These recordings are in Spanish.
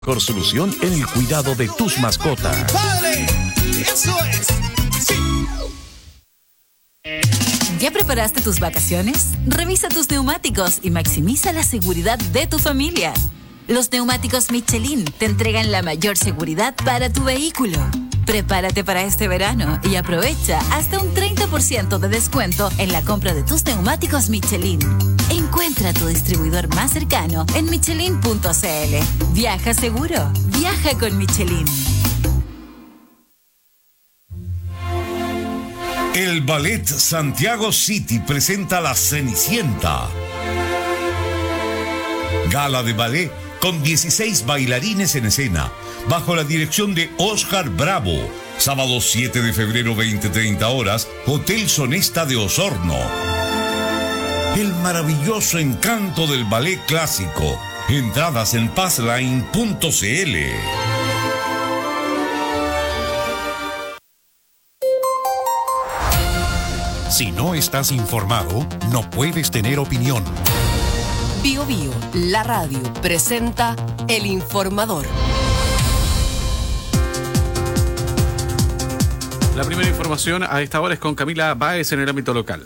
Mejor solución en el cuidado de tus mascotas. ¡Padre! ¡Eso es! ¡Sí! ¿Ya preparaste tus vacaciones? Revisa tus neumáticos y maximiza la seguridad de tu familia. Los neumáticos Michelin te entregan la mayor seguridad para tu vehículo. Prepárate para este verano y aprovecha hasta un 30% de descuento en la compra de tus neumáticos Michelin. Encuentra tu distribuidor más cercano en michelin.cl. Viaja seguro. Viaja con Michelin. El Ballet Santiago City presenta La Cenicienta. Gala de ballet con 16 bailarines en escena, bajo la dirección de Oscar Bravo. Sábado 7 de febrero, 20:30 horas, Hotel Sonesta de Osorno. El maravilloso encanto del ballet clásico. Entradas en passline.cl. Si no estás informado, no puedes tener opinión. Bio Bio, la radio, presenta El Informador. La primera información a esta hora es con Camila Báez en el ámbito local.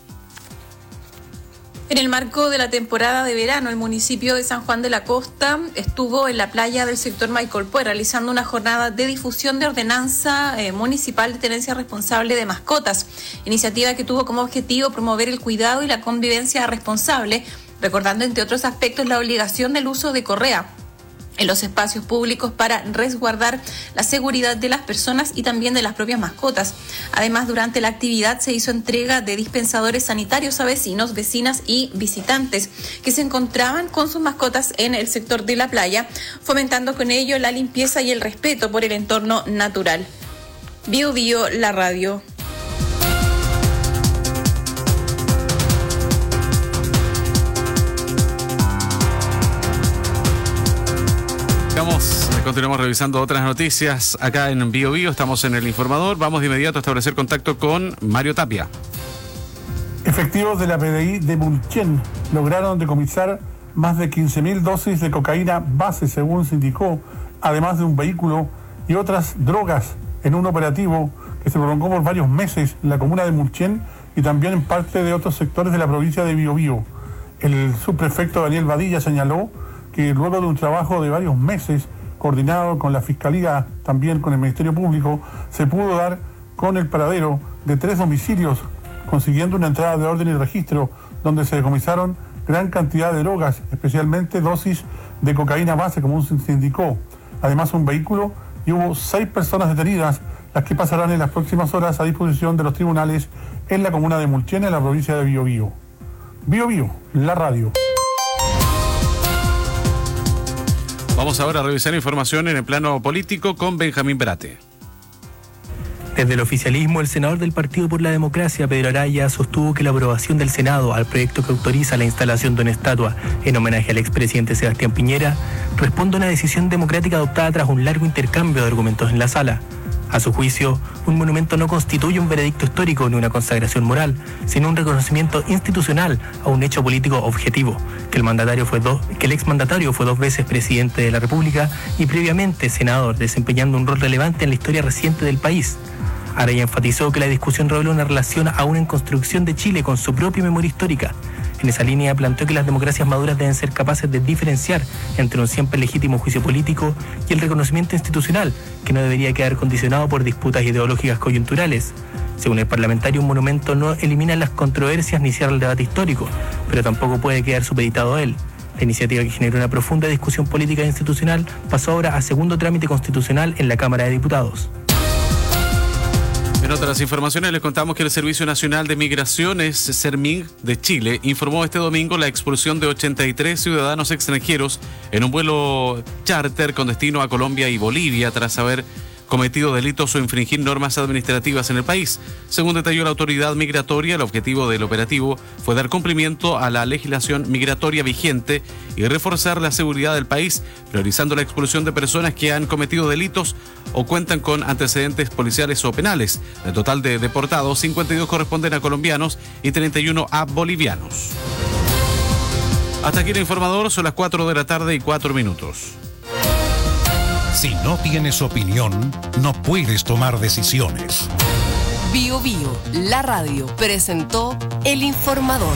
En el marco de la temporada de verano, el municipio de San Juan de la Costa estuvo en la playa del sector Maicolpue realizando una jornada de difusión de ordenanza municipal de tenencia responsable de mascotas, iniciativa que tuvo como objetivo promover el cuidado y la convivencia responsable, recordando entre otros aspectos la obligación del uso de correa en los espacios públicos para resguardar la seguridad de las personas y también de las propias mascotas. Además, durante la actividad se hizo entrega de dispensadores sanitarios a vecinos, vecinas y visitantes que se encontraban con sus mascotas en el sector de la playa, fomentando con ello la limpieza y el respeto por el entorno natural. Bio Bio, la radio. Continuamos revisando otras noticias acá en Bio Bio. Estamos en El Informador. Vamos de inmediato a establecer contacto con Mario Tapia. Efectivos de la PDI de Mulchen lograron decomisar más de 15.000 dosis de cocaína base, según se indicó, además de un vehículo y otras drogas en un operativo que se prolongó por varios meses en la comuna de Mulchen y también en parte de otros sectores de la provincia de Bio Bio. El subprefecto Daniel Badilla señaló que luego de un trabajo de varios meses coordinado con la Fiscalía, también con el Ministerio Público, se pudo dar con el paradero de 3 domicilios, consiguiendo una entrada de orden y registro, donde se decomisaron gran cantidad de drogas, especialmente dosis de cocaína base, como se indicó. Además, un vehículo, y hubo 6 personas detenidas, las que pasarán en las próximas horas a disposición de los tribunales en la comuna de Mulchen, en la provincia de Bio Bio. Bio Bio, la radio. Vamos ahora a revisar información en el plano político con Benjamín Brate. Desde el oficialismo, el senador del Partido por la Democracia, Pedro Araya, sostuvo que la aprobación del Senado al proyecto que autoriza la instalación de una estatua en homenaje al expresidente Sebastián Piñera responde a una decisión democrática adoptada tras un largo intercambio de argumentos en la sala. A su juicio, un monumento no constituye un veredicto histórico ni una consagración moral, sino un reconocimiento institucional a un hecho político objetivo, que el exmandatario fue 2 veces presidente de la República y previamente senador, desempeñando un rol relevante en la historia reciente del país. Araya enfatizó que la discusión revela una relación aún en construcción de Chile con su propia memoria histórica. En esa línea planteó que las democracias maduras deben ser capaces de diferenciar entre un siempre legítimo juicio político y el reconocimiento institucional, que no debería quedar condicionado por disputas ideológicas coyunturales. Según el parlamentario, un monumento no elimina las controversias ni cierra el debate histórico, pero tampoco puede quedar supeditado a él. La iniciativa, que generó una profunda discusión política e institucional, pasó ahora a segundo trámite constitucional en la Cámara de Diputados. En otras informaciones les contamos que el Servicio Nacional de Migraciones, SERMIG, de Chile, informó este domingo la expulsión de 83 ciudadanos extranjeros en un vuelo charter con destino a Colombia y Bolivia tras haber cometido delitos o infringir normas administrativas en el país. Según detalló la autoridad migratoria, el objetivo del operativo fue dar cumplimiento a la legislación migratoria vigente y reforzar la seguridad del país, priorizando la expulsión de personas que han cometido delitos o cuentan con antecedentes policiales o penales. Del total de deportados, 52 corresponden a colombianos y 31 a bolivianos. Hasta aquí el informador, son las 4 de la tarde y 4 minutos. Si no tienes opinión, no puedes tomar decisiones. Bio Bio, la radio, presentó El Informador.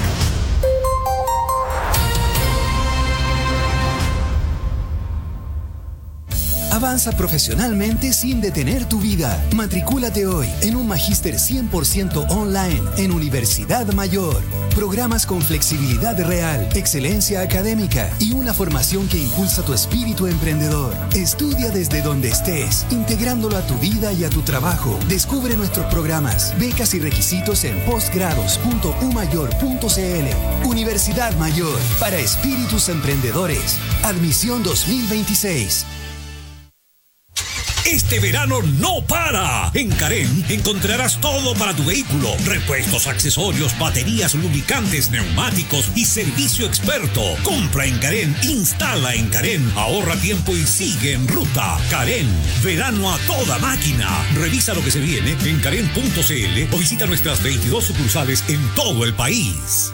Avanza profesionalmente sin detener tu vida. Matricúlate hoy en un magíster 100% online en Universidad Mayor. Programas con flexibilidad real, excelencia académica y una formación que impulsa tu espíritu emprendedor. Estudia desde donde estés, integrándolo a tu vida y a tu trabajo. Descubre nuestros programas, becas y requisitos en postgrados.umayor.cl. Universidad Mayor, para espíritus emprendedores. Admisión 2026. Este verano no para. En Carén encontrarás todo para tu vehículo: repuestos, accesorios, baterías, lubricantes, neumáticos y servicio experto. Compra en Carén, instala en Carén, ahorra tiempo y sigue en ruta. Carén, verano a toda máquina. Revisa lo que se viene en carén.cl o visita nuestras 22 sucursales en todo el país.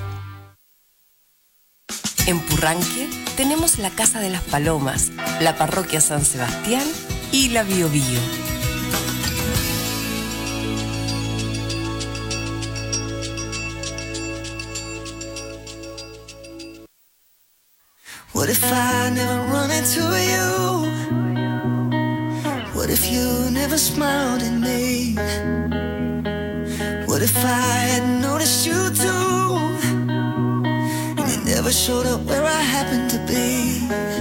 En Purranque tenemos la Casa de las Palomas, la Parroquia San Sebastián y la Bio Bio. What if I never run into you? What if you never smiled at me? What if I had noticed you too, and you never showed up where I happened to be?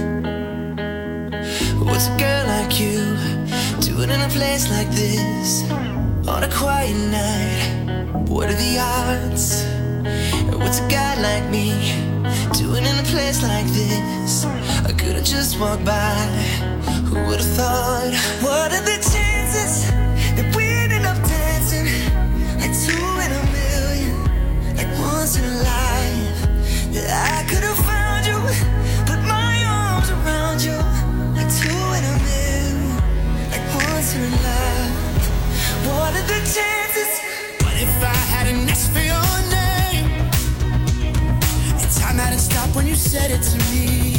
What's a girl like you doing in a place like this on a quiet night? What are the odds? What's a guy like me doing in a place like this? I could've just walked by. Who would've thought? What are the chances that we'd end up dancing like 2 in a million, like once in a life? That I could've found you, put my arms around you. 2 in a million, like once in a life. What are the chances? What if I hadn't asked for your name, and time hadn't stopped when you said it to me?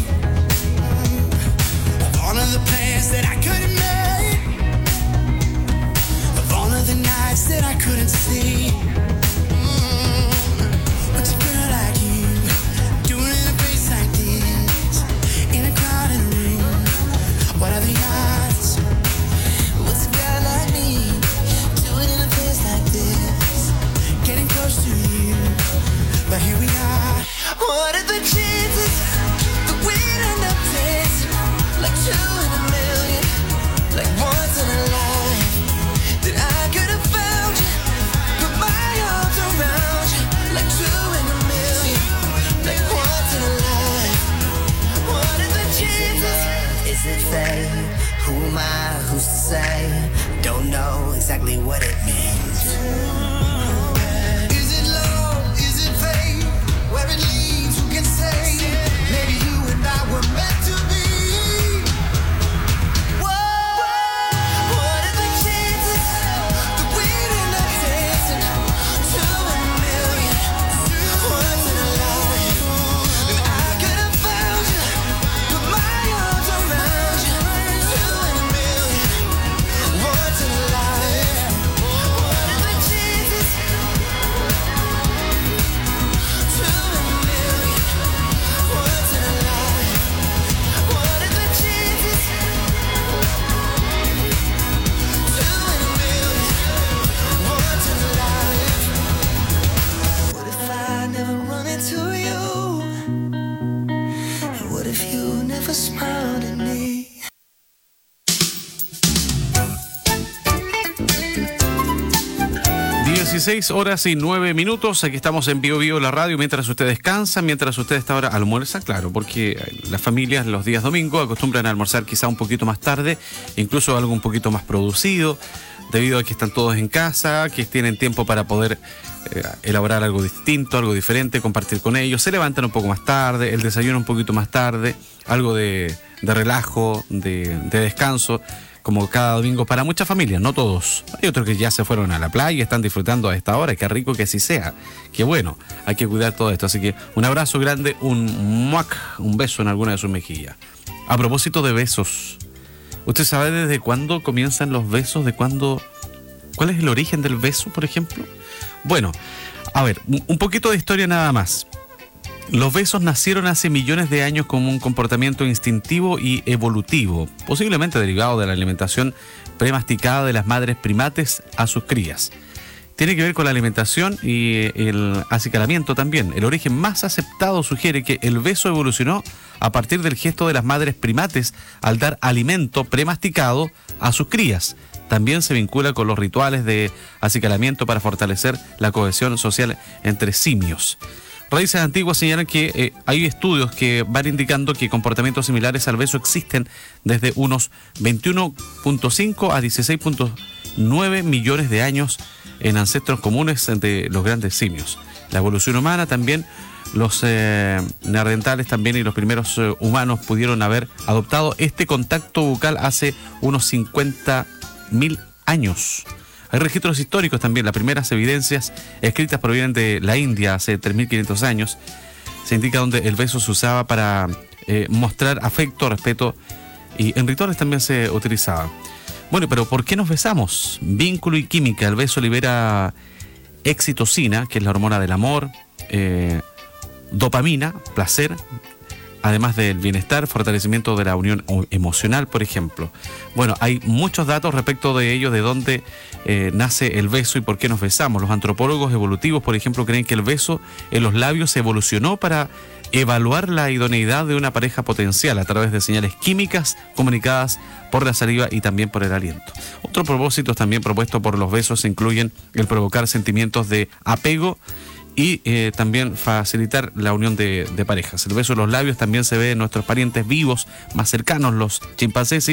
Of all of the plans that I could have made, of all of the nights that I couldn't sleep, what's a girl like you doing in a place like this, in a crowded room? What are the odds? What's a guy like me doing in a place like this, getting close to you, but here we are. What are the chances that we'd end up dancing like 2 in a million, like once in a life? That I could have found you, put my arms around you, like 2 in a million, like once in a life. What are the chances? Is it fate? Who am I? Who's to say? Don't know exactly what it means. Is it love? Is it fate? Where it leads, who can say? Maybe you and I were meant to be. Whoa. What are the chances that we'd end up dancing 2 in a million, once in a life? And I could have found you, put my arms around you. 2 in a million, once in a life. What are the chances? 2 in a million, once in a life. What are the chances? 2 in a million, once in a life. What if I never run into you? And what if you never smiled at me? 16:09. Aquí estamos en Bio Bio, la radio, mientras usted descansa, mientras usted está ahora almuerza, claro, porque las familias los días domingos acostumbran a almorzar quizá un poquito más tarde, incluso algo un poquito más producido, debido a que están todos en casa, que tienen tiempo para poder elaborar algo distinto, algo diferente, compartir con ellos. Se levantan un poco más tarde, el desayuno un poquito más tarde, algo de relajo, de descanso, como cada domingo para muchas familias, no todos. Hay otros que ya se fueron a la playa y están disfrutando a esta hora. Qué rico que así sea. Qué bueno, hay que cuidar todo esto. Así que un abrazo grande, un beso en alguna de sus mejillas. A propósito de besos, ¿Usted sabe desde cuándo comienzan los besos? ¿Cuál es el origen del beso, por ejemplo? Bueno, a ver, un poquito de historia nada más. Los besos nacieron hace millones de años como un comportamiento instintivo y evolutivo, posiblemente derivado de la alimentación premasticada de las madres primates a sus crías. Tiene que ver con la alimentación y el acicalamiento también. El origen más aceptado sugiere que el beso evolucionó a partir del gesto de las madres primates al dar alimento premasticado a sus crías. También se vincula con los rituales de acicalamiento para fortalecer la cohesión social entre simios. Raíces antiguas señalan que hay estudios que van indicando que comportamientos similares al beso existen desde unos 21.5 a 16.9 millones de años en ancestros comunes entre los grandes simios. La evolución humana también, los neandertales también y los primeros humanos pudieron haber adoptado este contacto bucal hace unos 50.000 años. Hay registros históricos también. Las primeras evidencias escritas provienen de la India hace 3.500 años. Se indica donde el beso se usaba para mostrar afecto, respeto, y en rituales también se utilizaba. Bueno, pero ¿por qué nos besamos? Vínculo y química. El beso libera oxitocina, que es la hormona del amor, dopamina, placer, además del bienestar, fortalecimiento de la unión emocional, por ejemplo. Bueno, hay muchos datos respecto de ello, de dónde nace el beso y por qué nos besamos. Los antropólogos evolutivos, por ejemplo, creen que el beso en los labios evolucionó para evaluar la idoneidad de una pareja potencial a través de señales químicas comunicadas por la saliva y también por el aliento. Otros propósitos también propuestos por los besos incluyen el provocar sentimientos de apego y también facilitar la unión de parejas. El beso en los labios también se ve en nuestros parientes vivos más cercanos, los chimpancés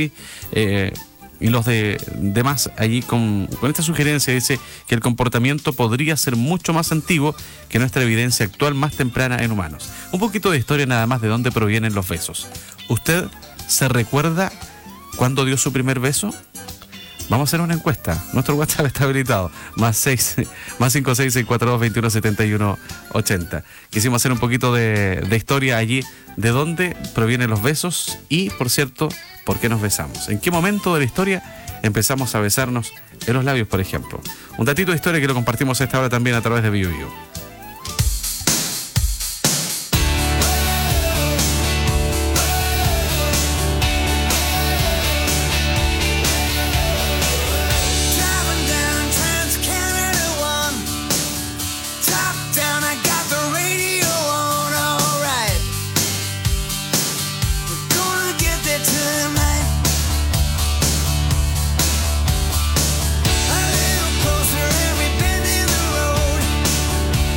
y los demás. Allí con esta sugerencia dice que el comportamiento podría ser mucho más antiguo que nuestra evidencia actual más temprana en humanos. Un poquito de historia nada más de dónde provienen los besos. ¿Usted se recuerda cuándo dio su primer beso? Vamos a hacer una encuesta. Nuestro WhatsApp está habilitado. Más 56642217180. Quisimos hacer un poquito de historia allí, de dónde provienen los besos y, por cierto, por qué nos besamos. ¿En qué momento de la historia empezamos a besarnos en los labios, por ejemplo? Un datito de historia que lo compartimos a esta hora también a través de BioBio. A little closer every bend in the road.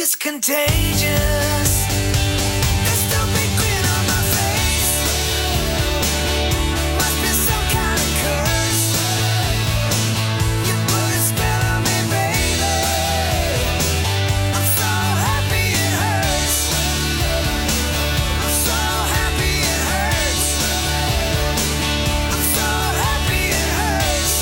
it's contagious. This stupid grin on my face must be some kind of curse. You put a spell on me, baby. I'm so happy it hurts. I'm so happy it hurts. I'm so happy it hurts.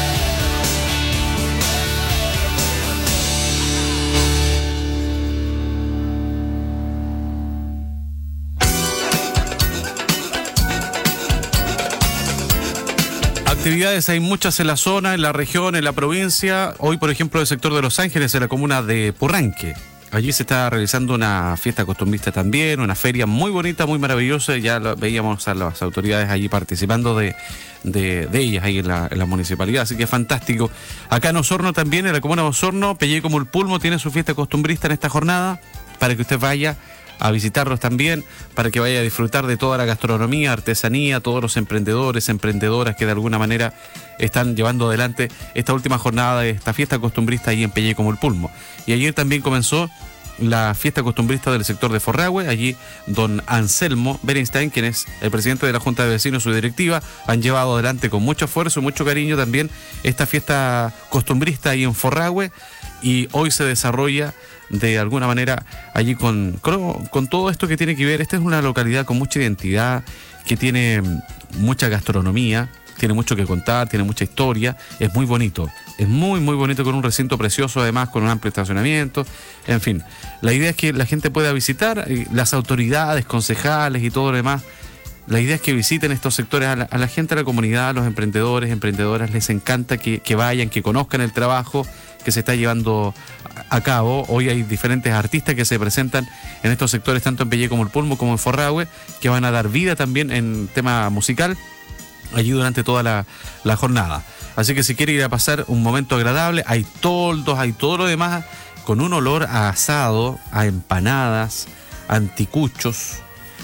Actividades hay muchas en la zona, en la región, en la provincia. Hoy, por ejemplo, el sector de Los Ángeles, en la comuna de Purranque. Allí se está realizando una fiesta costumbrista también, una feria muy bonita, muy maravillosa. Ya veíamos a las autoridades allí participando de ellas ahí en la municipalidad, así que es fantástico. Acá en Osorno también, en la comuna de Osorno, Pelleco Mulpulmo tiene su fiesta costumbrista en esta jornada, para que usted vaya a visitarlos también, para que vaya a disfrutar de toda la gastronomía, artesanía, todos los emprendedores, emprendedoras que de alguna manera están llevando adelante esta última jornada de esta fiesta costumbrista ahí en Pelleco Mulpulmo. Y ayer también comenzó la fiesta costumbrista del sector de Forrahue. Allí don Anselmo Berenstein, quien es el presidente de la Junta de Vecinos, su directiva, han llevado adelante con mucho esfuerzo, mucho cariño también esta fiesta costumbrista ahí en Forrahue, y hoy se desarrolla de alguna manera allí con todo esto que tiene que ver. Esta es una localidad con mucha identidad, que tiene mucha gastronomía, tiene mucho que contar, tiene mucha historia, es muy bonito, es muy muy bonito, con un recinto precioso, además con un amplio estacionamiento. En fin, la idea es que la gente pueda visitar, las autoridades, concejales y todo lo demás. La idea es que visiten estos sectores, a la gente, a la comunidad, a los emprendedores, emprendedoras, les encanta que vayan, que conozcan el trabajo que se está llevando a cabo. Hoy hay diferentes artistas que se presentan en estos sectores, tanto en Pelleco Mulpulmo como en Forrahue, que van a dar vida también en tema musical allí durante toda la jornada. Así que si quiere ir a pasar un momento agradable, hay toldos, hay todo lo demás, con un olor a asado, a empanadas, a anticuchos,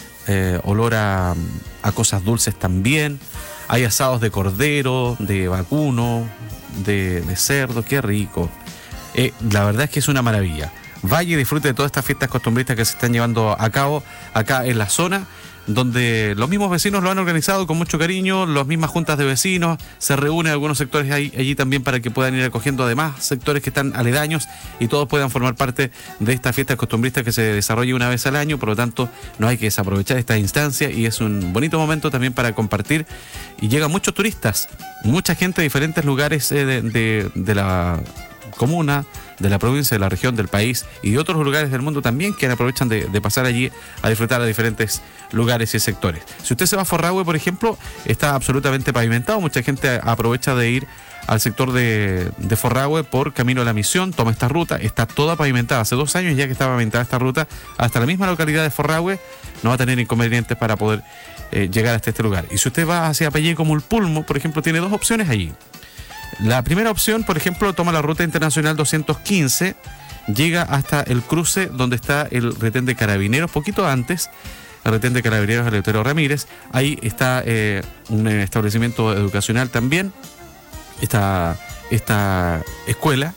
olor a cosas dulces también. Hay asados de cordero, de vacuno, de cerdo, qué rico. La verdad es que es una maravilla. Vaya y disfrute de todas estas fiestas costumbristas que se están llevando a cabo acá en la zona, donde los mismos vecinos lo han organizado con mucho cariño, las mismas juntas de vecinos, se reúnen algunos sectores allí también para que puedan ir acogiendo además sectores que están aledaños y todos puedan formar parte de esta fiesta costumbrista que se desarrolla una vez al año. Por lo tanto, no hay que desaprovechar esta instancia, y es un bonito momento también para compartir. Y llegan muchos turistas, mucha gente de diferentes lugares de la comuna, de la provincia, de la región, del país y de otros lugares del mundo también, que aprovechan de pasar allí a disfrutar de diferentes lugares y sectores. Si usted se va a Forrahue, por ejemplo, está absolutamente pavimentado. Mucha gente aprovecha de ir al sector de Forrahue por Camino a la Misión, toma esta ruta, está toda pavimentada. Hace 2 años ya que está pavimentada esta ruta, hasta la misma localidad de Forrahue no va a tener inconvenientes para poder llegar hasta este lugar. Y si usted va hacia Pelleco Mulpulmo, por ejemplo, tiene 2 opciones allí. La primera opción, por ejemplo, toma la ruta internacional 215, llega hasta el cruce donde está el retén de Carabineros, poquito antes, el retén de Carabineros Eleuterio Ramírez. Ahí está un establecimiento educacional también, esta escuela.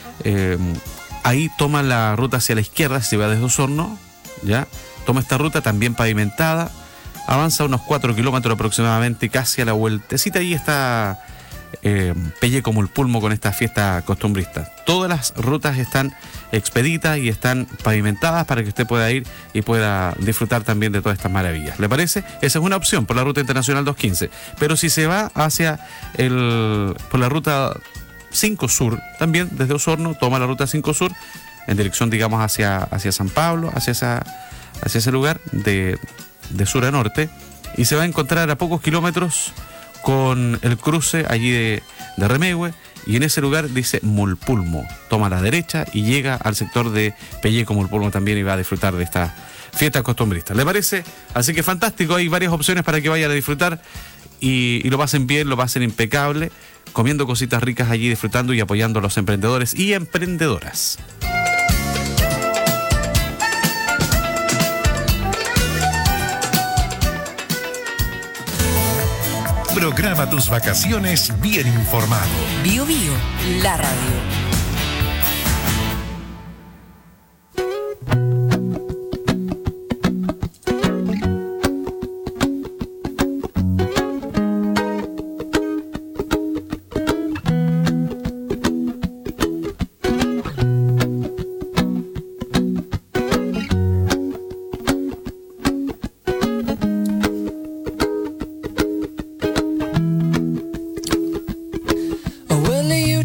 Ahí toma la ruta hacia la izquierda, se va desde Osorno, ¿ya? Toma esta ruta también pavimentada, avanza unos 4 kilómetros aproximadamente, casi a la vueltecita. Ahí está Pelleco Mulpulmo con esta fiesta costumbrista. Todas las rutas están expeditas y están pavimentadas para que usted pueda ir y pueda disfrutar también de todas estas maravillas. ¿Le parece? Esa es una opción por la ruta internacional 215. Pero si se va hacia por la ruta 5 Sur, también desde Osorno toma la ruta 5 Sur en dirección, digamos, hacia San Pablo, hacia ese lugar de sur a norte, y se va a encontrar a pocos kilómetros con el cruce allí de Remehue, y en ese lugar dice Mulpulmo. Toma a la derecha y llega al sector de Pelleco Mulpulmo también, y va a disfrutar de esta fiesta costumbrista. ¿Le parece? Así que fantástico, hay varias opciones para que vayan a disfrutar y lo pasen bien, lo pasen impecable, comiendo cositas ricas allí, disfrutando y apoyando a los emprendedores y emprendedoras. Programa tus vacaciones bien informado. Bio Bio, la radio.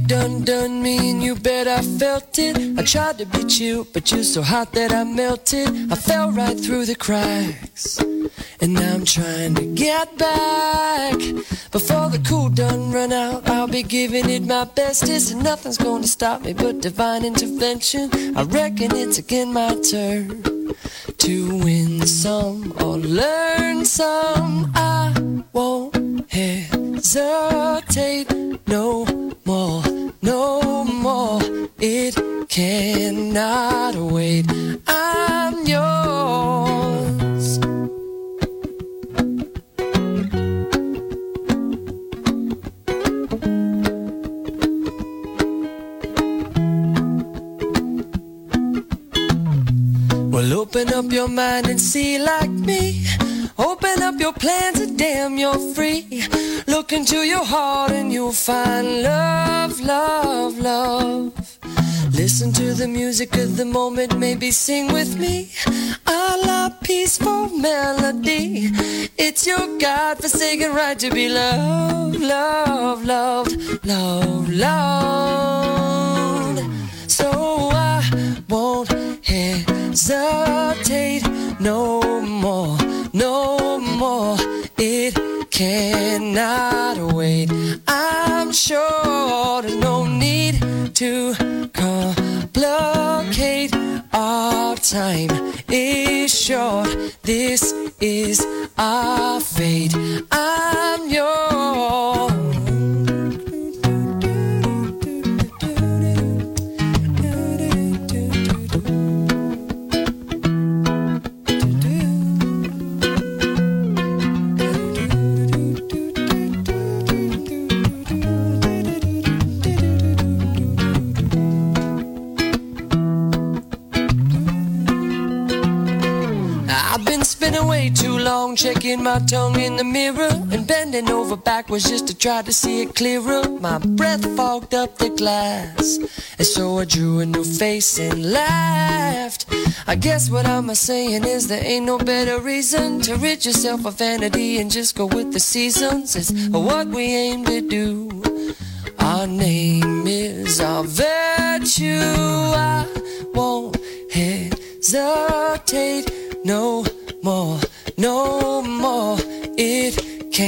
done me and you bet I felt it. I tried to be chill, but you're so hot that I melted. I fell right through the cracks, and now I'm trying to get back. Before the cool done run out, I'll be giving it my bestest, and nothing's gonna stop me but divine intervention. I reckon it's again my turn to win some or learn some. I won't hesitate no more, no more. It cannot wait. I'm yours. Well, open up your mind and see like me. Open up your plans and damn, you're free. Look into your heart and you'll find love, love, love. Listen to the music of the moment, maybe sing with me. A la peaceful melody. It's your God-forsaken right to be loved, loved, loved, loved, loved. So I won't hesitate no more, no more. It cannot wait. I'm sure there's no need to complicate. Our time is short. This is our fate. I'm yours. Spending way too long checking my tongue in the mirror and bending over backwards just to try to see it clearer. My breath fogged up the glass, and so I drew a new face and laughed. I guess what I'm saying is there ain't no better reason to rid yourself of vanity and just go with the seasons. It's what we aim to do. Our name is our virtue. I won't hesitate no more, no more. It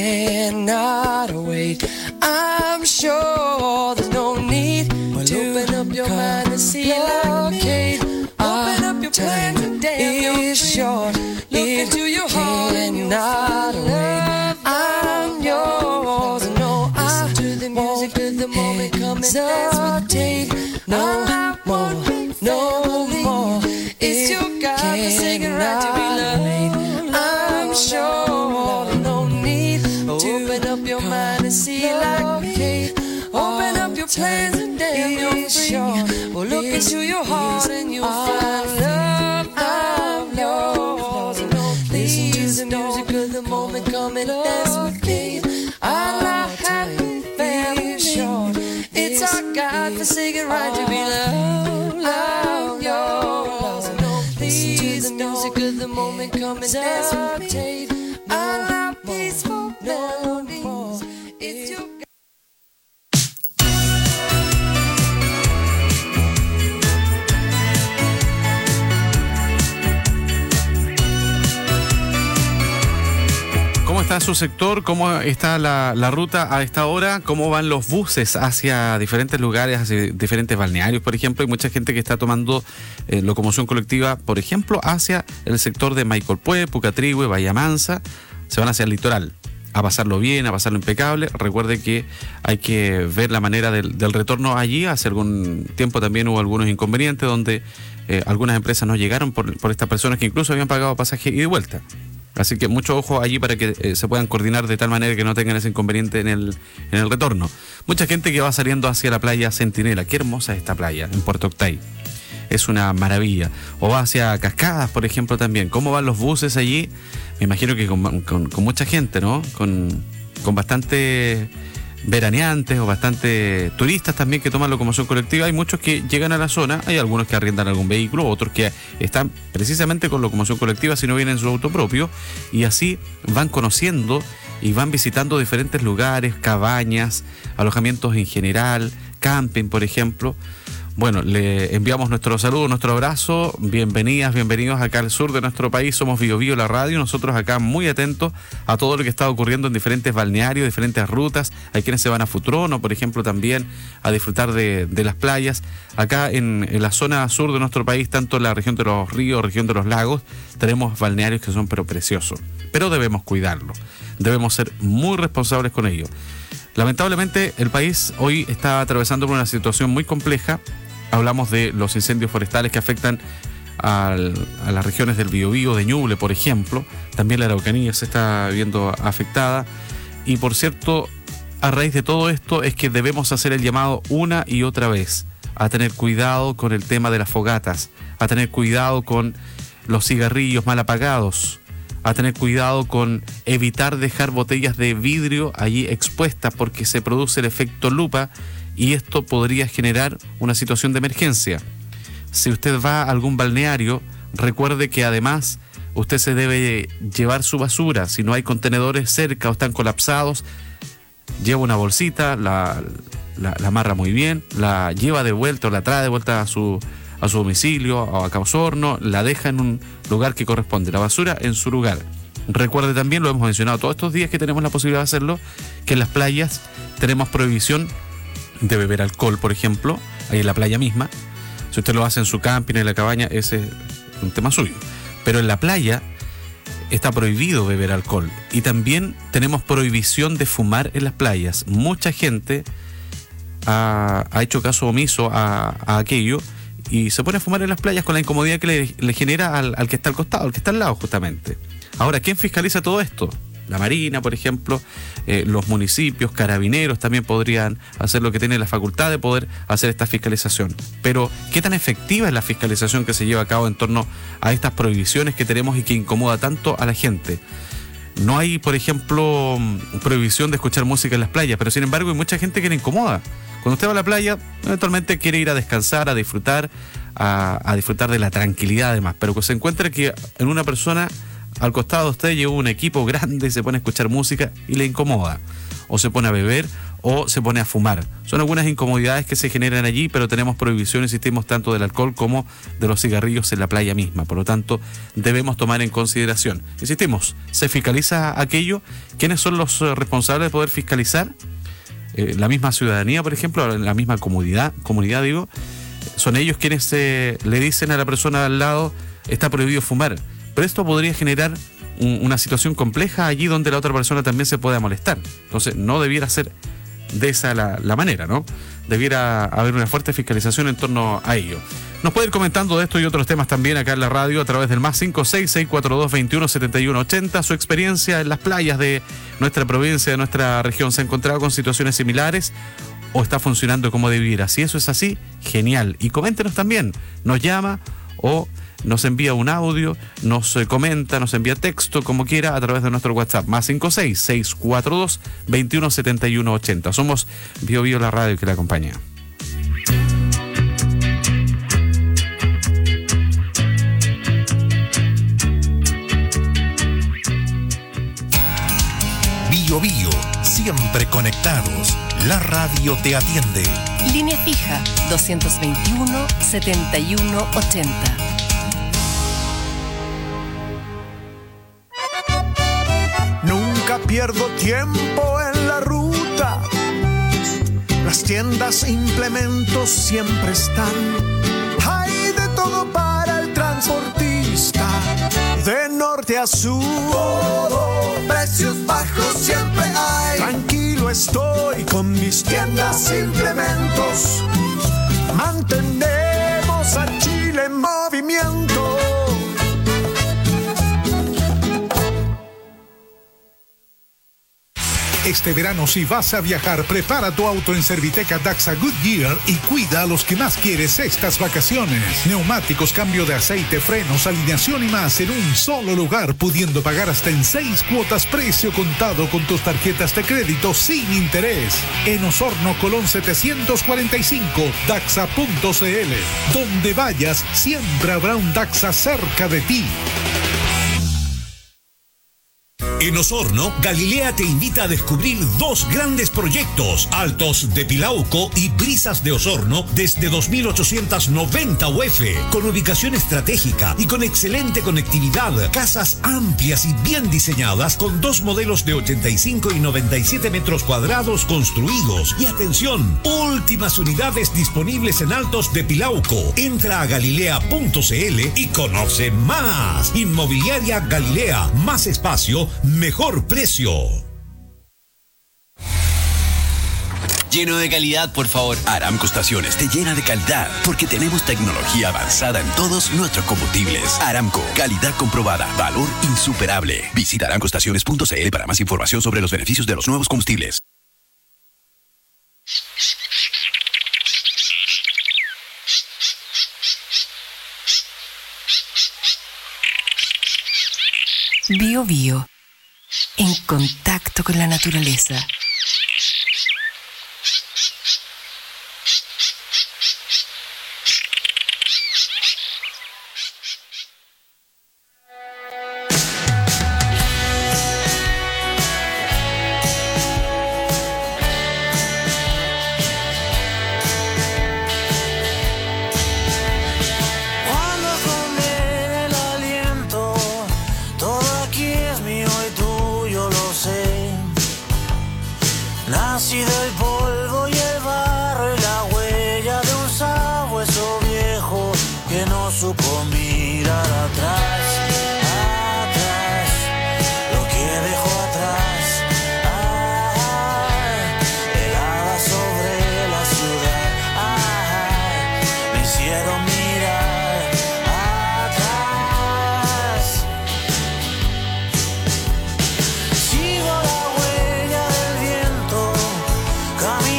cannot wait. I'm sure there's no need to open up your mind and see like me. Open up your plan today. It's short. Look into your heart and you'll find love. I'm yours. No, I to the music of the moment. Come and dance with me. No more, no more. It's your God-forsaken right to be loved. I'm sure there's no need to open up your mind and see like me. Open up your plans and damn, you're free. Well, look into your heart and you'll find love. I'm yours. Listen to the music of the moment. Come and dance with me. I like happy family. It's our God-forsaken right to be loved. I'm yours. Listen to the music of the moment. Come and dance with me. I love peaceful melodies. It's your ¿Cómo está su sector? ¿Cómo está la ruta a esta hora? ¿Cómo van los buses hacia diferentes lugares, hacia diferentes balnearios, por ejemplo? Hay mucha gente que está tomando locomoción colectiva, por ejemplo, hacia el sector de Maicolpue, Pucatrihue, Bahía Mansa. Se van hacia el litoral, a pasarlo bien, a pasarlo impecable. Recuerde que hay que ver la manera del retorno allí. Hace algún tiempo también hubo algunos inconvenientes donde algunas empresas no llegaron por estas personas que incluso habían pagado pasaje ida y vuelta. Así que mucho ojo allí para que se puedan coordinar de tal manera que no tengan ese inconveniente en el retorno. Mucha gente que va saliendo hacia la playa Centinela. Qué hermosa es esta playa en Puerto Octay. Es una maravilla. O va hacia Cascadas, por ejemplo, también. ¿Cómo van los buses allí? Me imagino que con mucha gente, ¿no? Con bastante veraneantes o bastante turistas también que toman locomoción colectiva. Hay muchos que llegan a la zona, hay algunos que arriendan algún vehículo, otros que están precisamente con locomoción colectiva si no vienen en su auto propio, y así van conociendo y van visitando diferentes lugares, cabañas, alojamientos en general, camping, por ejemplo. Bueno, le enviamos nuestro saludo, nuestro abrazo, bienvenidas, bienvenidos acá al sur de nuestro país, somos Bio Bio, la radio, nosotros acá muy atentos a todo lo que está ocurriendo en diferentes balnearios, diferentes rutas. Hay quienes se van a Futrono, por ejemplo, también a disfrutar de las playas. Acá en la zona sur de nuestro país, tanto en la región de los ríos, región de los lagos, tenemos balnearios que son pero preciosos, pero debemos cuidarlo, debemos ser muy responsables con ello. Lamentablemente el país hoy está atravesando por una situación muy compleja. Hablamos de los incendios forestales que afectan a las regiones del Biobío, de Ñuble, por ejemplo. También la Araucanía se está viendo afectada. Y por cierto, a raíz de todo esto es que debemos hacer el llamado una y otra vez a tener cuidado con el tema de las fogatas, a tener cuidado con los cigarrillos mal apagados, a tener cuidado con evitar dejar botellas de vidrio allí expuestas porque se produce el efecto lupa y esto podría generar una situación de emergencia. Si usted va a algún balneario, recuerde que además usted se debe llevar su basura. Si no hay contenedores cerca o están colapsados, lleva una bolsita, la amarra muy bien, la lleva de vuelta o la trae de vuelta a su domicilio o a Osorno, la deja en un lugar que corresponde, la basura en su lugar. Recuerde también, lo hemos mencionado todos estos días que tenemos la posibilidad de hacerlo, que en las playas tenemos prohibición de beber alcohol, por ejemplo, ahí en la playa misma. Si usted lo hace en su camping, en la cabaña, ese es un tema suyo. Pero en la playa está prohibido beber alcohol. Y también tenemos prohibición de fumar en las playas. Mucha gente ha hecho caso omiso a aquello y se pone a fumar en las playas con la incomodidad que le genera al que está al costado, al que está al lado justamente. Ahora, ¿quién fiscaliza todo esto? La Marina, por ejemplo, los municipios, carabineros también podrían hacer lo que tienen la facultad de poder hacer esta fiscalización. Pero, ¿qué tan efectiva es la fiscalización que se lleva a cabo en torno a estas prohibiciones que tenemos y que incomoda tanto a la gente? No hay, por ejemplo, prohibición de escuchar música en las playas, pero sin embargo hay mucha gente que le incomoda. Cuando usted va a la playa, eventualmente quiere ir a descansar, a disfrutar de la tranquilidad además, pero que se encuentre que en una persona al costado de usted lleva un equipo grande y se pone a escuchar música y le incomoda, o se pone a beber o se pone a fumar. Son algunas incomodidades que se generan allí, pero tenemos prohibiciones, insistimos, tanto del alcohol como de los cigarrillos en la playa misma. Por lo tanto, debemos tomar en consideración. Insistimos, ¿se fiscaliza aquello? ¿Quiénes son los responsables de poder fiscalizar? La misma ciudadanía, por ejemplo, la misma comunidad digo, son ellos quienes le dicen a la persona al lado, está prohibido fumar. Pero esto podría generar una situación compleja allí donde la otra persona también se pueda molestar. Entonces, no debiera ser de esa la manera, ¿no? Debiera haber una fuerte fiscalización en torno a ello. Nos puede ir comentando de esto y otros temas también acá en la radio a través del +56642217180. Su experiencia en las playas de nuestra provincia, de nuestra región, ¿se ha encontrado con situaciones similares o está funcionando como debiera? Si eso es así, genial. Y coméntenos también. Nos llama o nos envía un audio, nos comenta, nos envía texto, como quiera, a través de nuestro WhatsApp, +56642217180. Somos Bio Bio, la radio que la acompaña. Bio Bio, siempre conectados. La radio te atiende. Línea fija 221-7180. Nunca pierdo tiempo en la ruta. Las tiendas e implementos siempre están. Hay de todo para el transportista. De norte a sur, precios bajos siempre hay. Tranquilo estoy con mis tiendas e implementos. Mantenemos a Chile en movimiento. Este verano, si vas a viajar, prepara tu auto en Serviteca Daxa Goodyear y cuida a los que más quieres estas vacaciones. Neumáticos, cambio de aceite, frenos, alineación y más en un solo lugar, pudiendo pagar hasta en 6 cuotas precio contado con tus tarjetas de crédito sin interés. En Osorno, Colón 745, Daxa.cl. Donde vayas, siempre habrá un Daxa cerca de ti. En Osorno, Galilea te invita a descubrir 2 grandes proyectos, Altos de Pilauco y Brisas de Osorno, desde 2.890 UF, con ubicación estratégica y con excelente conectividad, casas amplias y bien diseñadas, con 2 modelos de 85 y 97 metros cuadrados construidos. Y atención, últimas unidades disponibles en Altos de Pilauco. Entra a galilea.cl y conoce más. Inmobiliaria Galilea, más espacio, mejor precio. Lleno de calidad, por favor. Aramco Estaciones te llena de calidad porque tenemos tecnología avanzada en todos nuestros combustibles. Aramco, calidad comprobada, valor insuperable. Visita aramcoestaciones.cl para más información sobre los beneficios de los nuevos combustibles. Bio Bio, en contacto con la naturaleza. Sigo la huella del viento, camino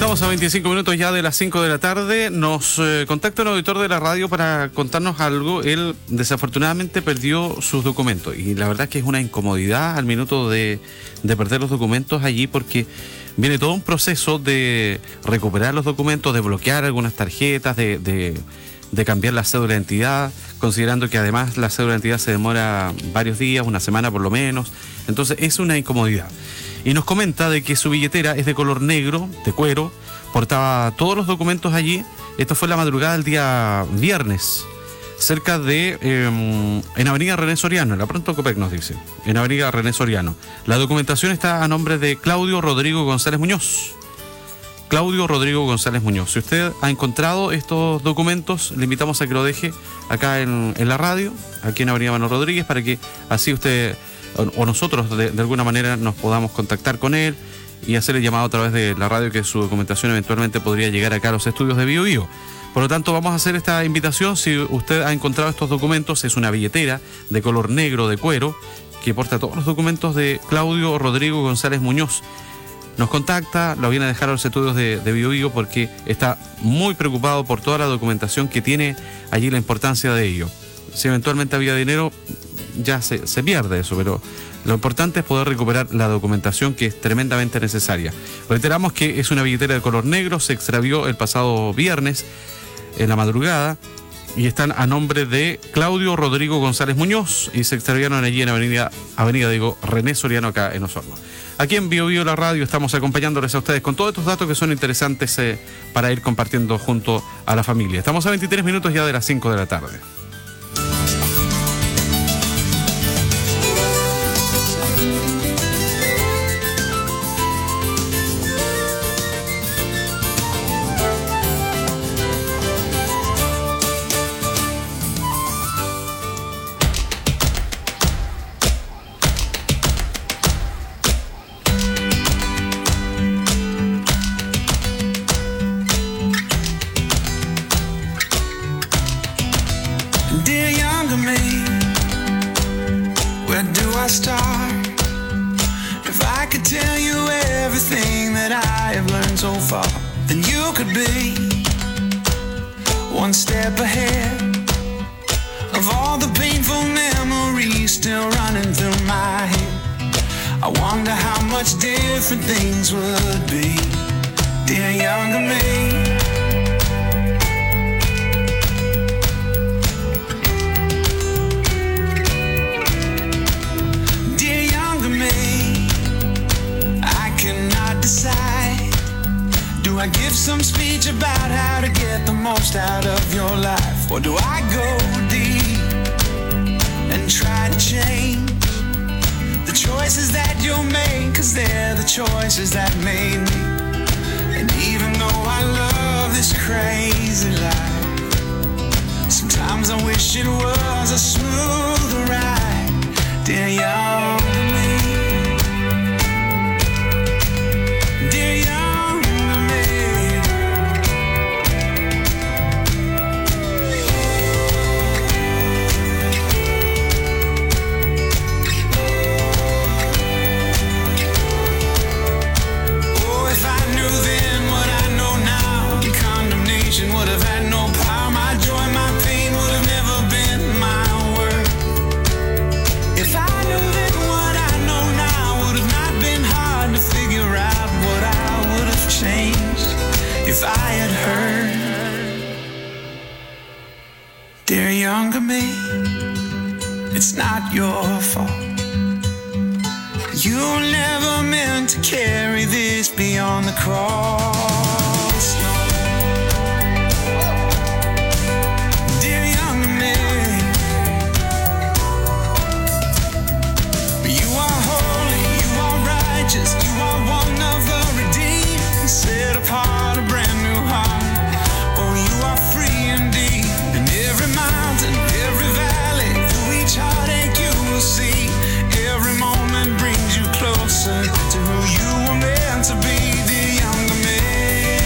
Estamos a 25 minutos ya de las 5 de la tarde. Nos contacta un auditor de la radio para contarnos algo. Él desafortunadamente perdió sus documentos y la verdad es que es una incomodidad al minuto de perder los documentos allí, porque viene todo un proceso de recuperar los documentos, de bloquear algunas tarjetas, de cambiar la cédula de identidad, considerando que además la cédula de identidad se demora varios días, una semana por lo menos. Entonces es una incomodidad. Y nos comenta de que su billetera es de color negro, de cuero, portaba todos los documentos allí. Esto fue la madrugada del día viernes, cerca de, en Avenida René Soriano, en la Pronto Copec nos dice, en Avenida René Soriano. La documentación está a nombre de Claudio Rodrigo González Muñoz. Claudio Rodrigo González Muñoz. Si usted ha encontrado estos documentos, le invitamos a que lo deje acá en la radio, aquí en Avenida Manuel Rodríguez, para que así usted o nosotros de alguna manera nos podamos contactar con él y hacerle llamado a través de la radio, que su documentación eventualmente podría llegar acá a los estudios de Bio Bio. Por lo tanto, vamos a hacer esta invitación. Si usted ha encontrado estos documentos, es una billetera de color negro, de cuero, que porta todos los documentos de Claudio Rodrigo González Muñoz. Nos contacta, lo viene a dejar a los estudios de Bio Bio porque está muy preocupado por toda la documentación que tiene allí, la importancia de ello. Si eventualmente había dinero, ya se pierde eso, pero lo importante es poder recuperar la documentación, que es tremendamente necesaria. Reiteramos que es una billetera de color negro, se extravió el pasado viernes en la madrugada y están a nombre de Claudio Rodrigo González Muñoz y se extraviaron allí en Avenida René Soriano, acá en Osorno. Aquí en Bio Bio la radio estamos acompañándoles a ustedes con todos estos datos que son interesantes para ir compartiendo junto a la familia. Estamos a 23 minutos ya de las 5 de la tarde. To who you were meant to be, the younger me.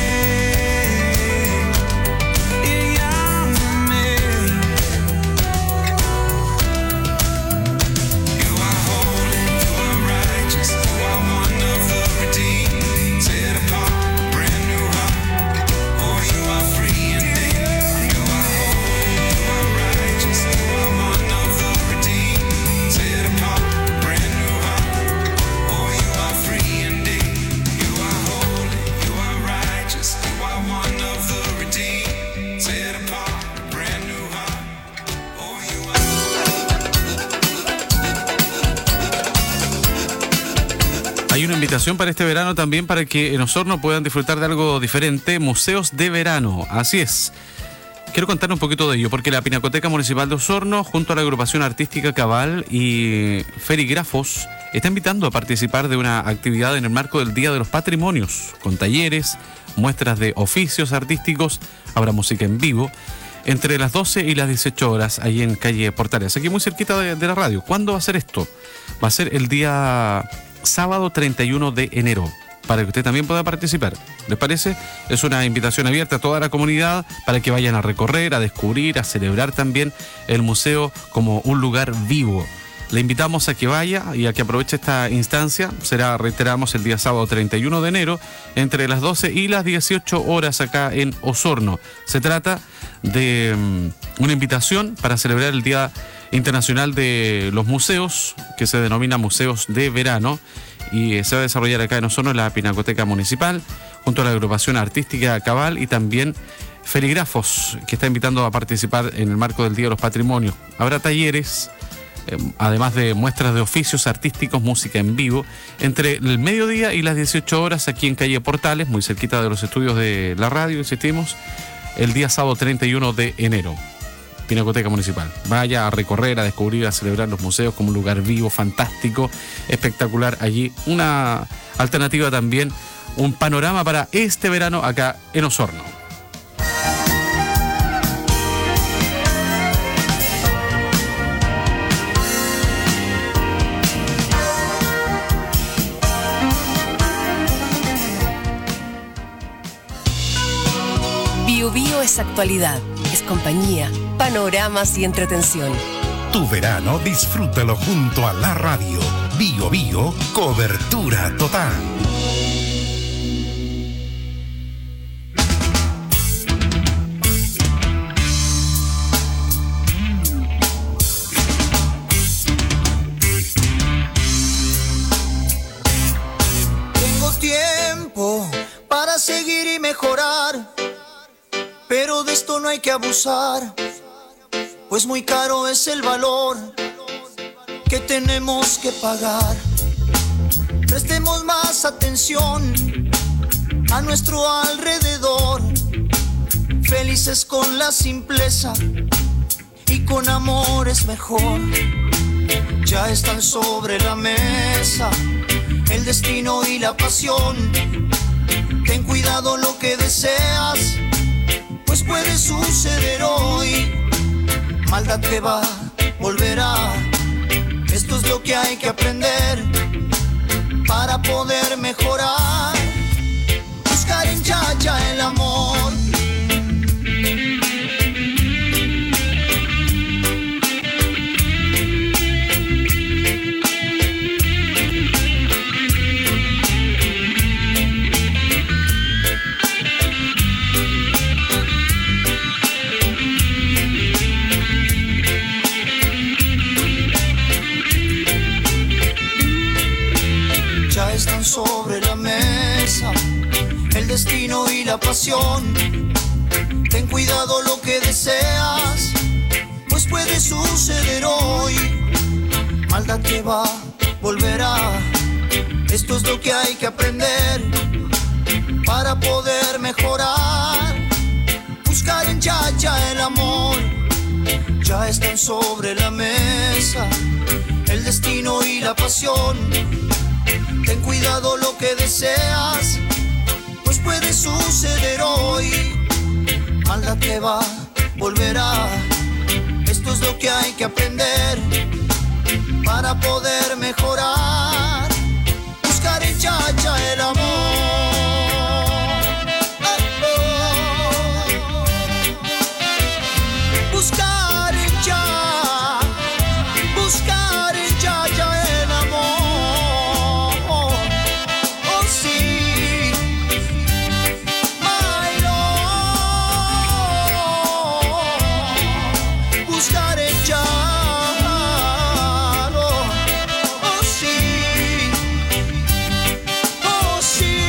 Hay una invitación para este verano también para que en Osorno puedan disfrutar de algo diferente, museos de verano. Así es. Quiero contar un poquito de ello, porque la Pinacoteca Municipal de Osorno, junto a la agrupación artística Cabal y Ferigrafos, está invitando a participar de una actividad en el marco del Día de los Patrimonios, con talleres, muestras de oficios artísticos, habrá música en vivo, entre las 12 y las 18 horas, ahí en calle Portales, aquí muy cerquita de la radio. ¿Cuándo va a ser esto? Va a ser el día sábado 31 de enero. Para que usted también pueda participar. ¿Les parece? Es una invitación abierta a toda la comunidad para que vayan a recorrer, a descubrir, a celebrar también el museo como un lugar vivo. Le invitamos a que vaya y a que aproveche esta instancia. Será, reiteramos, el día sábado 31 de enero, entre las 12 y las 18 horas acá en Osorno. Se trata de una invitación para celebrar el Día Internacional de los Museos, que se denomina Museos de Verano, y se va a desarrollar acá en Osorno, en la Pinacoteca Municipal, junto a la agrupación artística Cabal y también Ferigrafos, que está invitando a participar en el marco del Día de los Patrimonios. Habrá talleres, además de muestras de oficios artísticos, música en vivo, entre el mediodía y las 18 horas aquí en calle Portales, muy cerquita de los estudios de la radio, insistimos, el día sábado 31 de enero. Pinacoteca Municipal. Vaya a recorrer, a descubrir, a celebrar los museos como un lugar vivo, fantástico, espectacular allí. Una alternativa también, un panorama para este verano acá en Osorno. Bio Bio es actualidad, es compañía, panoramas y entretención. Tu verano disfrútalo junto a la radio. Bio Bio, cobertura total. Tengo tiempo para seguir y mejorar, pero de esto no hay que abusar, pues muy caro es el valor que tenemos que pagar. Prestemos más atención a nuestro alrededor, felices con la simpleza y con amor es mejor. Ya están sobre la mesa el destino y la pasión. Ten cuidado lo que deseas, pues puede suceder hoy. Maldad te va, volverá. Esto es lo que hay que aprender para poder mejorar. Buscar en Yaya el amor. Están sobre la mesa el destino y la pasión. Ten cuidado lo que deseas, pues puede suceder hoy. Maldad que va, volverá. Esto es lo que hay que aprender para poder mejorar. Buscar en Yaya el amor. Ya están sobre la mesa el destino y la pasión. Ten cuidado lo que deseas, pues puede suceder hoy. Maldad te va, volverá. Esto es lo que hay que aprender para poder mejorar. Buscar en Yaya el amor. Buscar en Yaya, buscar en Yaya el amor. Oh sí, my Lord. Buscar en Yaya, oh sí, oh sí.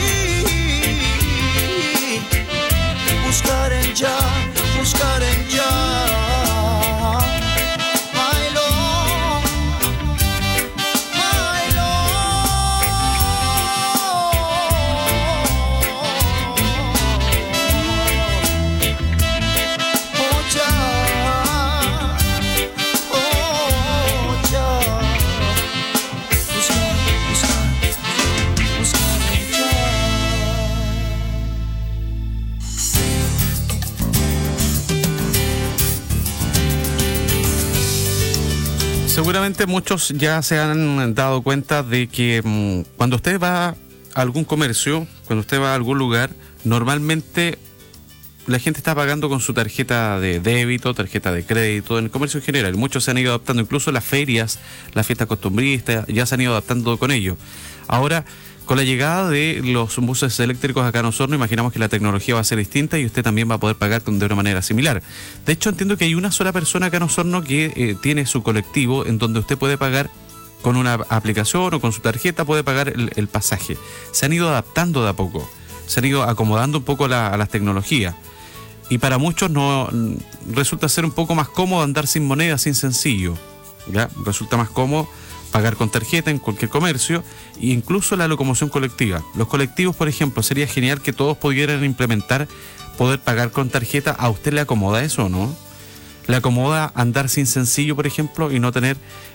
Seguramente muchos ya se han dado cuenta de que cuando usted va a algún comercio, cuando usted va a algún lugar, normalmente la gente está pagando con su tarjeta de débito, tarjeta de crédito, en el comercio en general. Muchos se han ido adaptando, incluso las ferias, las fiestas costumbristas, ya se han ido adaptando con ello. Ahora, con la llegada de los buses eléctricos acá en Osorno, imaginamos que la tecnología va a ser distinta y usted también va a poder pagar de una manera similar. De hecho, entiendo que hay una sola persona acá en Osorno que tiene su colectivo en donde usted puede pagar con una aplicación o con su tarjeta, puede pagar el pasaje. Se han ido adaptando de a poco, se han ido acomodando un poco a las tecnologías. Y para muchos no resulta ser un poco más cómodo andar sin moneda, sin sencillo, ¿ya? Resulta más cómodo pagar con tarjeta en cualquier comercio e incluso la locomoción colectiva. Los colectivos, por ejemplo, sería genial que todos pudieran implementar poder pagar con tarjeta. ¿A usted le acomoda eso o no? ¿Le acomoda andar sin sencillo, por ejemplo, y no tener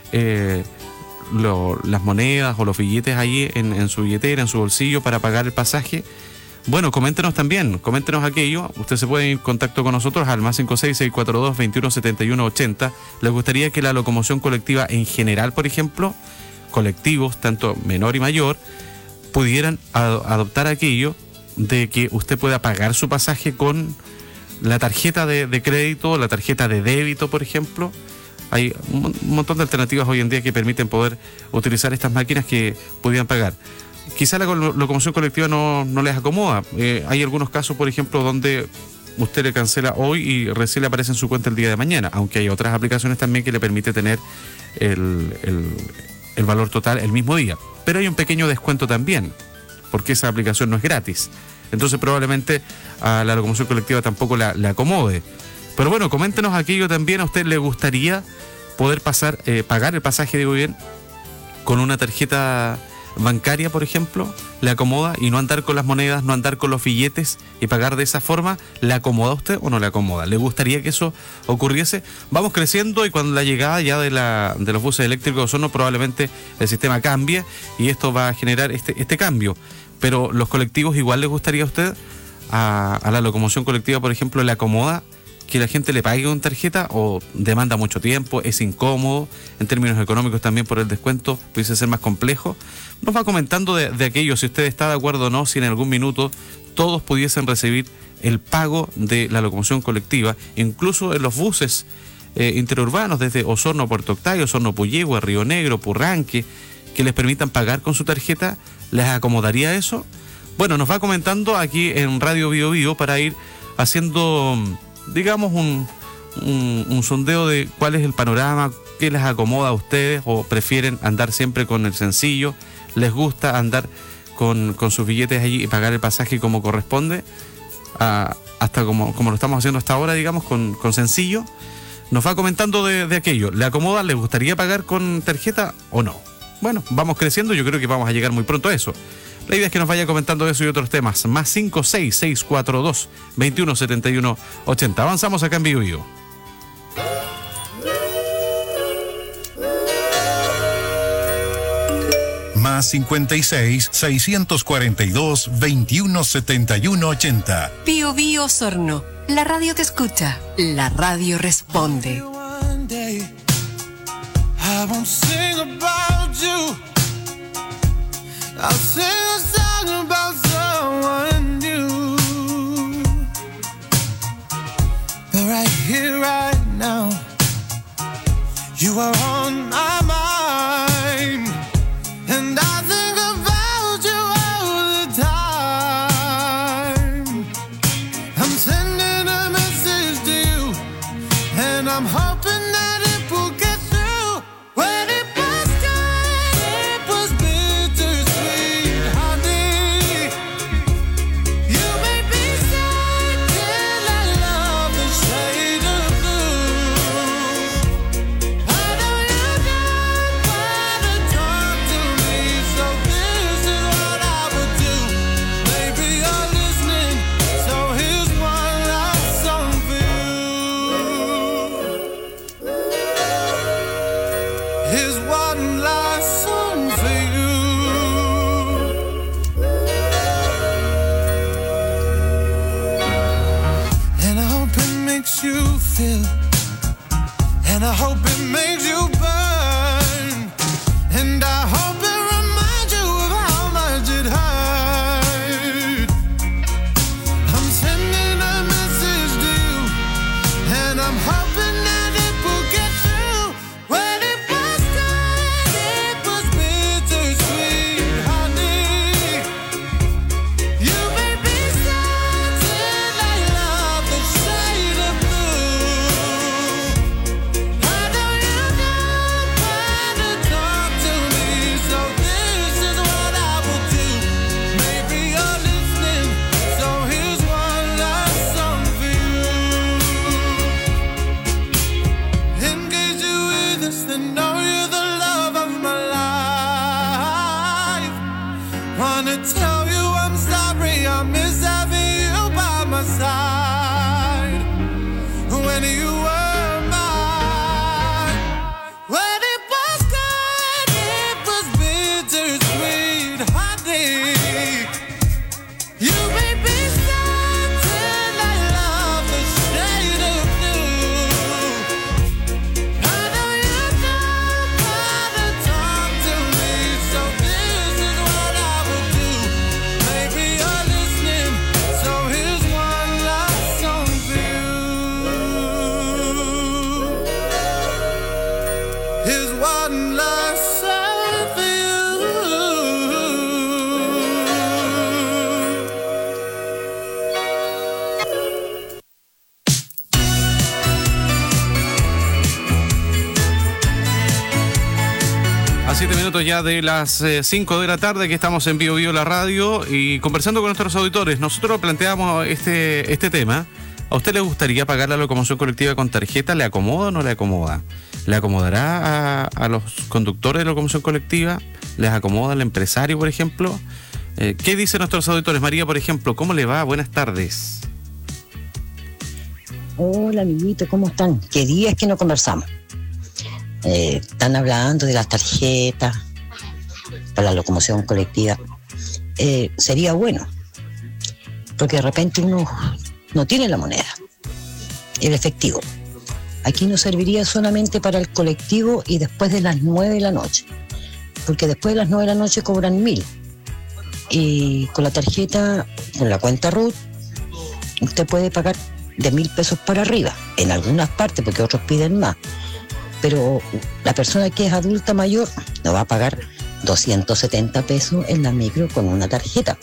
las monedas o los billetes ahí en su billetera, en su bolsillo para pagar el pasaje? Bueno, coméntenos también, coméntenos aquello. Usted se puede ir en contacto con nosotros al más 56642217180. ¿Les gustaría que la locomoción colectiva en general, por ejemplo, colectivos, tanto menor y mayor, pudieran adoptar aquello de que usted pueda pagar su pasaje con la tarjeta de crédito, la tarjeta de débito, por ejemplo? Hay un montón de alternativas hoy en día que permiten poder utilizar estas máquinas que pudieran pagar. Quizá la locomoción colectiva no les acomoda. Hay algunos casos, por ejemplo, donde usted le cancela hoy y recién le aparece en su cuenta el día de mañana, aunque hay otras aplicaciones también que le permite tener el valor total el mismo día. Pero hay un pequeño descuento también, porque esa aplicación no es gratis. Entonces probablemente a la locomoción colectiva tampoco le acomode. Pero bueno, coméntenos aquello también. ¿A usted le gustaría poder pagar el pasaje de bien con una tarjeta bancaria, por ejemplo? ¿Le acomoda? Y no andar con las monedas, no andar con los billetes y pagar de esa forma. ¿Le acomoda a usted o no le acomoda? ¿Le gustaría que eso ocurriese? Vamos creciendo y cuando la llegada ya de los buses eléctricos de Osorno, probablemente el sistema cambie y esto va a generar este cambio. Pero los colectivos, igual les gustaría a usted, a la locomoción colectiva, por ejemplo, ¿le acomoda que la gente le pague con tarjeta o demanda mucho tiempo, es incómodo en términos económicos también por el descuento, pudiese ser más complejo? Nos va comentando de aquello, si usted está de acuerdo o no, si en algún minuto todos pudiesen recibir el pago de la locomoción colectiva, incluso en los buses interurbanos desde Osorno a Puerto Octavio, Osorno Puyehue, Río Negro, Purranque, que les permitan pagar con su tarjeta. ¿Les acomodaría eso? Bueno, nos va comentando aquí en Radio Bio Bio para ir haciendo, digamos, un sondeo de cuál es el panorama, qué les acomoda a ustedes, o prefieren andar siempre con el sencillo, les gusta andar con sus billetes allí y pagar el pasaje como corresponde, hasta como lo estamos haciendo hasta ahora, digamos, con sencillo. Nos va comentando de aquello. ¿Le acomoda? ¿Le gustaría pagar con tarjeta o no? Bueno, vamos creciendo, yo creo que vamos a llegar muy pronto a eso. La idea es que nos vaya comentando eso y otros temas. Más 56642217180. Avanzamos acá en Bio Bio. Más 56-642-2171-80. Bio Bio Osorno. La radio te escucha. La radio responde. I won't sing about you. I'll sing a song about someone new. But right here, right now, you are on my mind, and I think about you all the time. I'm sending a message to you, and I'm hoping that it will get through. When it was good, it was bittersweet, honey. You made me sad till I love the shade of blue. I know you don't wanna talk to me, so this is what I would do. Maybe you're listening, so here's one last song for you. Here's one last song for you. And I hope it makes you feel, and I hope it makes you burn. I'm hoping that it will get through. When it was good, it was bittersweet, honey. You made me certain I love the shade of blue. I know you know how to talk to me, so this is what I will do. Maybe you're listening, so here's one last song for you. In case you hear this, then know you're the love of my life. Wanna tell you I'm sorry, I miss having you by my side. When you were mine, when it was good, it was bittersweet, honey. You made me certain I love the shade of blue. I know you know how to talk to me, so this is what I will do. Maybe you're listening, so here's one last song for you. Here's one last song for you. A 7 minutos ya de las 5 de la tarde que estamos en Bio Bio la radio y conversando con nuestros auditores. Nosotros planteamos este tema. ¿A usted le gustaría pagar la locomoción colectiva con tarjeta? ¿Le acomoda o no le acomoda? ¿Le acomodará a los conductores de locomoción colectiva? ¿Les acomoda al empresario, por ejemplo? ¿Qué dicen nuestros auditores? María, por ejemplo, ¿cómo le va? Buenas tardes. Hola, amiguito, ¿cómo están? ¿Qué días que no conversamos? Están hablando de las tarjetas para la locomoción colectiva. Sería bueno, porque de repente uno no tiene la moneda, el efectivo. Aquí no serviría solamente para el colectivo y después de las 9 de la noche, porque después de las 9 de la noche cobran 1.000. Y con la tarjeta, con la cuenta RUT, usted puede pagar de 1.000 pesos para arriba, en algunas partes, porque otros piden más. Pero la persona que es adulta mayor no va a pagar 270 pesos en la micro con una tarjeta.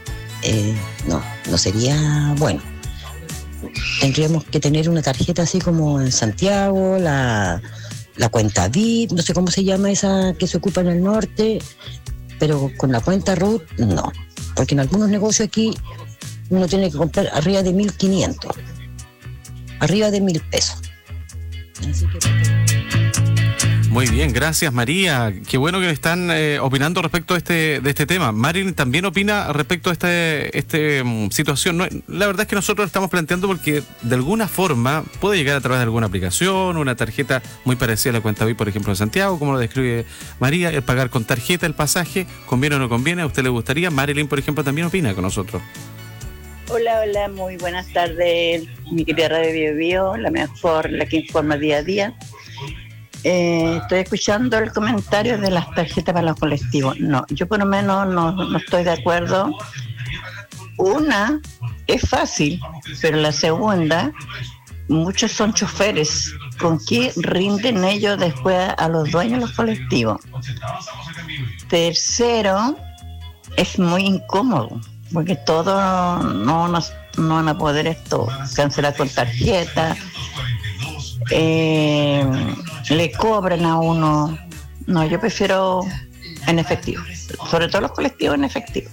No sería bueno. Tendríamos que tener una tarjeta así como en Santiago, la cuenta VIP, no sé cómo se llama esa que se ocupa en el norte, pero con la cuenta RUT no. Porque en algunos negocios aquí uno tiene que comprar arriba de 1.500, arriba de 1.000 pesos. Así que... Muy bien, gracias María. Qué bueno que están opinando respecto de este tema. Marilyn también opina respecto a esta situación. No, la verdad es que nosotros lo estamos planteando porque de alguna forma puede llegar a través de alguna aplicación, una tarjeta muy parecida a la cuenta VIP, por ejemplo, de Santiago, como lo describe María, el pagar con tarjeta el pasaje, ¿conviene o no conviene? ¿A usted le gustaría? Marilyn, por ejemplo, también opina con nosotros. Hola, muy buenas tardes, mi querida Radio Bio Bio, la mejor, la que informa día a día. Estoy escuchando el comentario de las tarjetas para los colectivos. No, yo por lo menos no estoy de acuerdo. Una es fácil, pero la segunda, muchos son choferes. ¿Con qué rinden ellos después a los dueños de los colectivos? Tercero, es muy incómodo, porque todos no van a poder cancelar con tarjeta. Le cobran a uno. No, yo prefiero en efectivo, sobre todo los colectivos en efectivo.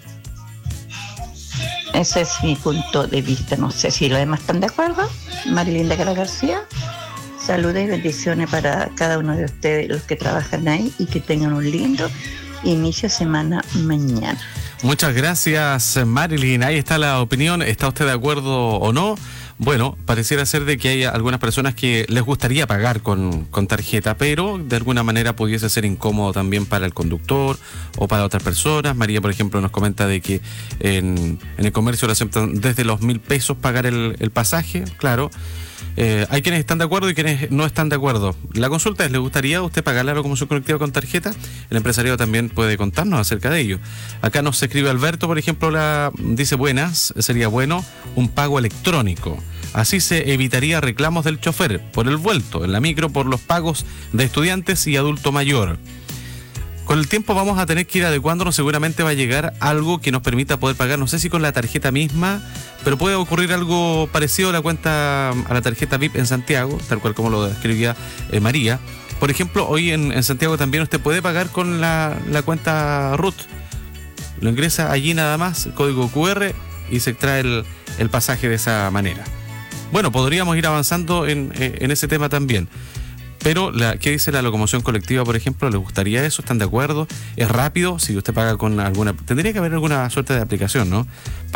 Ese es mi punto de vista. No sé si los demás están de acuerdo. Marilinda Cara García, saludos y bendiciones para cada uno de ustedes, los que trabajan ahí, y que tengan un lindo inicio de semana mañana. Muchas gracias, Marilyn. Ahí está la opinión. ¿Está usted de acuerdo o no? Bueno, pareciera ser de que hay algunas personas que les gustaría pagar con tarjeta, pero de alguna manera pudiese ser incómodo también para el conductor o para otras personas. María, por ejemplo, nos comenta de que en el comercio le aceptan desde los 1.000 pesos pagar el pasaje, claro. Hay quienes están de acuerdo y quienes no están de acuerdo. La consulta es, ¿le gustaría a usted pagar la locomoción colectiva con tarjeta? El empresariado también puede contarnos acerca de ello. Acá nos escribe Alberto, por ejemplo, dice: buenas, sería bueno un pago electrónico. Así se evitaría reclamos del chofer por el vuelto en la micro, por los pagos de estudiantes y adulto mayor. Con el tiempo vamos a tener que ir adecuándonos, seguramente va a llegar algo que nos permita poder pagar, no sé si con la tarjeta misma, pero puede ocurrir algo parecido a la tarjeta VIP en Santiago, tal cual como lo describía María. Por ejemplo, hoy en Santiago también usted puede pagar con la cuenta RUT. Lo ingresa allí nada más, código QR, y se extrae el pasaje de esa manera. Bueno, podríamos ir avanzando en ese tema también. Pero, ¿qué dice la locomoción colectiva, por ejemplo? ¿Les gustaría eso? ¿Están de acuerdo? ¿Es rápido? Si usted paga con alguna... Tendría que haber alguna suerte de aplicación, ¿no?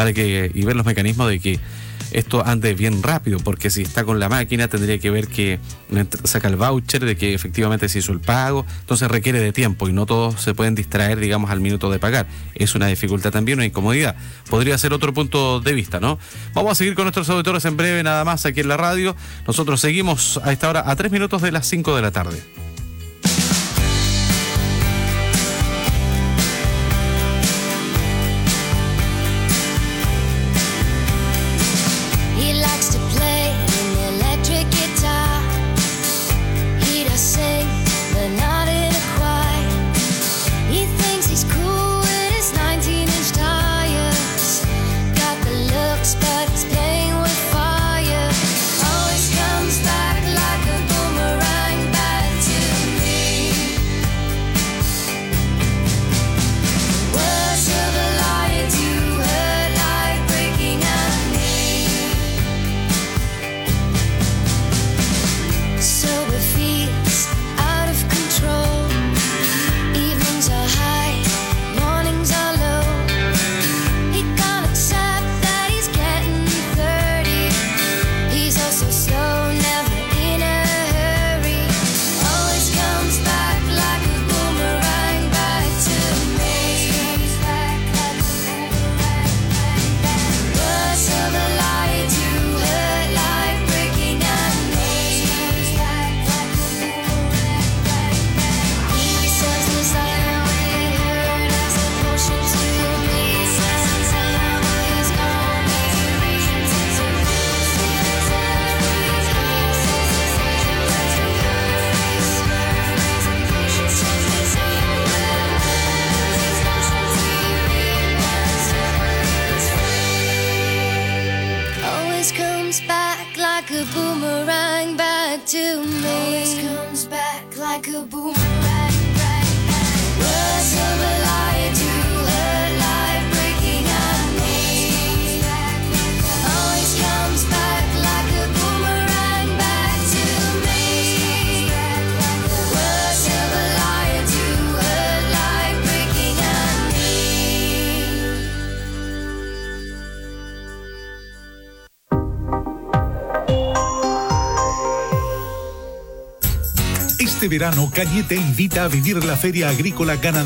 Y ver los mecanismos de que esto ande bien rápido, porque si está con la máquina tendría que ver que saca el voucher de que efectivamente se hizo el pago, entonces requiere de tiempo y no todos se pueden distraer, digamos, al minuto de pagar. Es una dificultad también, una incomodidad. Podría ser otro punto de vista, ¿no? Vamos a seguir con nuestros auditores en breve, nada más aquí en la radio. Nosotros seguimos a esta hora a 3 minutos de las 5 de la tarde. Este verano, Cañete invita a vivir la Feria Agrícola Ganadera